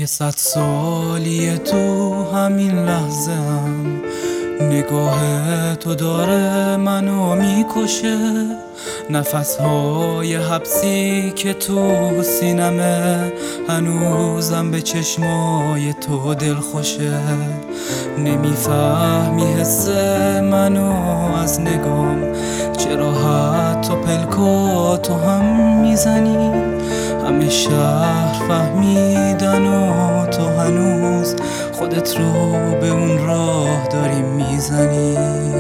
100 سالی تو همین لحظه هم نگاه تو داره منو میکشه. نفسهای حبسی که تو سینمه هنوزم به چشمای تو دل خوشه. نمیفهمی حس منو از نگام، چرا حتی پلکاتو هم میزنی. همه شهر فهمیدن و تو هنوز خودت رو به اون راه داری میزنی.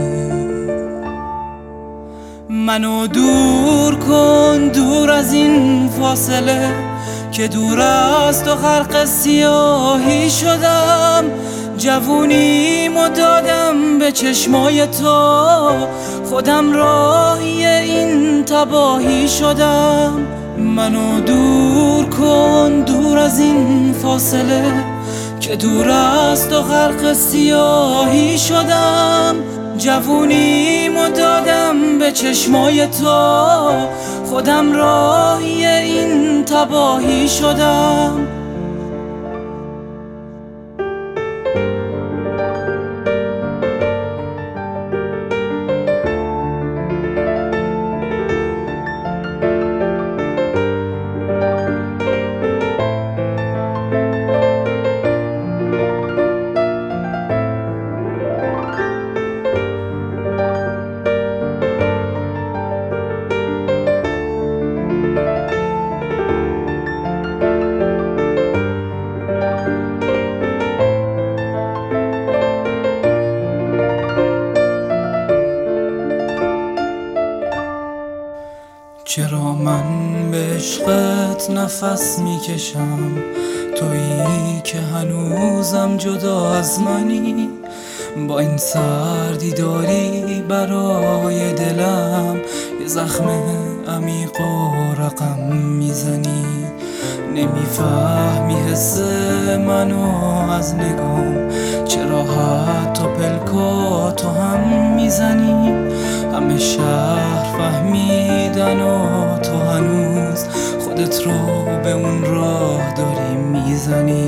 منو دور کن، دور از این فاصله که دور از تو غرق سیاهی شدم. جوونیمو دادم به چشمای تو، خودم راهی این تباهی شدم. منو دور کن، دور از این فاصله که دور از تو غرق سیاهی شدم. جوونیمو دادم به چشمای تو، خودم راهی این تباهی شدم. چرا من به عشقت نفس میکشم، تویی که هنوزم جدا از منی. با این سردی داری برای دلم یه زخم عمیق و رقم میزنی. نمیفهمی حس منو از نگام، چرا حتی پلکاتو هم میزنی. همه شهر فهمیدن و تو هنوز خودت رو به اون راه داری میزنی.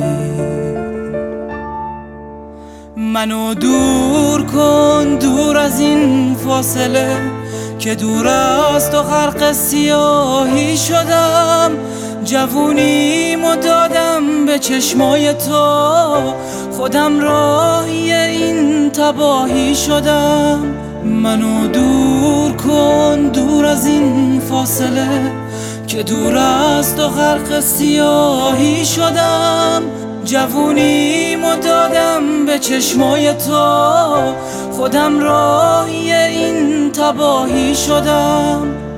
منو دور کن، دور از این فاصله که دور از تو غرق سیاهی شدم. جوونیمو دادم به چشمای تو، خودم راهی این تباهی شدم. منو دور کن، دور از این فاصله که دور از تو غرق سیاهی شدم. جوونیمو دادم به چشمای تو، خودم راهی این تباهی شدم.